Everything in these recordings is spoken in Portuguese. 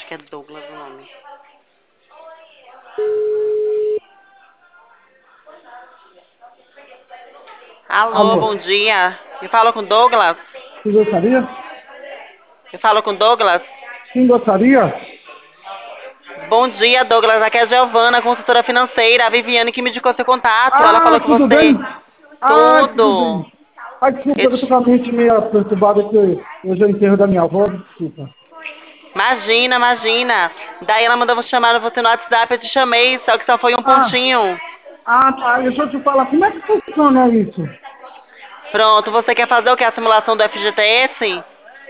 que é Douglas o nome. Alô, Alô, bom dia. Eu falo com Douglas? quem gostaria? Eu falo com Douglas? Quem gostaria? Bom dia, Douglas. Aqui é a Giovana, consultora financeira. A Viviane que me indicou seu contato. Ela Ah, falou que tudo você... bem? Ah, tudo Tudo. bem. Ah, desculpa, Eu eu tô com te- a mente meio perturbada que hoje é o enterro da minha avó, desculpa. Imagina, imagina. Daí ela mandou chamar você no WhatsApp, eu te chamei, só que só foi um Ah, pontinho. tá, deixa eu te falar, como é que funciona isso? Pronto, você quer fazer o que? A simulação do FGTS?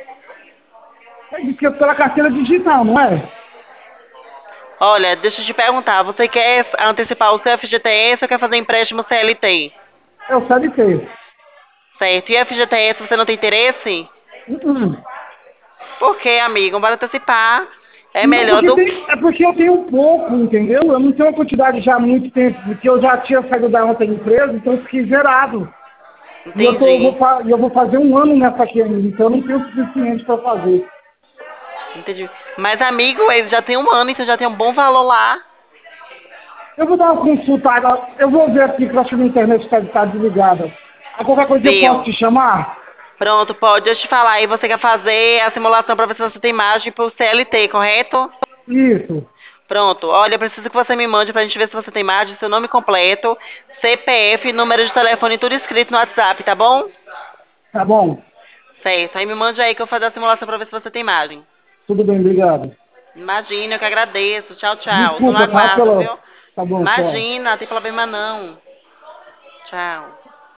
É de que é pela carteira digital, não é? Olha, deixa eu te perguntar, você quer antecipar o seu FGTS ou quer fazer empréstimo CLT? É o CLT. Certo. E FGTS você não tem interesse? Uhum. Por quê, amigo? Bora antecipar. É Não, melhor do que... é porque eu tenho um pouco, entendeu? Eu não tenho uma quantidade já há muito tempo, porque eu já tinha saído da outra empresa, então eu fiquei zerado. E Entendi. eu vou fazer um ano nessa aqui ainda, então eu não tenho o suficiente para fazer. Entendi. Mas, amigo, ele já tem um ano, então já tem um bom valor lá. Eu vou dar uma consulta agora. Eu vou ver aqui que eu acho que a minha internet está desligada. A qualquer coisa eu posso Viu? te chamar? Pronto, pode. Deixa eu te falar. Aí você quer fazer a simulação para ver se você tem margem pro CLT, correto? Isso. Pronto. Olha, eu preciso que você me mande pra gente ver se você tem margem, seu nome completo, CPF, número de telefone, tudo escrito no WhatsApp, tá bom? Tá bom. Certo. Aí me mande aí que eu vou fazer a simulação pra ver se você tem margem. Tudo bem, obrigado. Imagina, eu que agradeço. Tchau, tchau. Tô no Desculpa, tá? aguardo, viu? Tá bom, tchau. Imagina, não tem problema não. Tchau.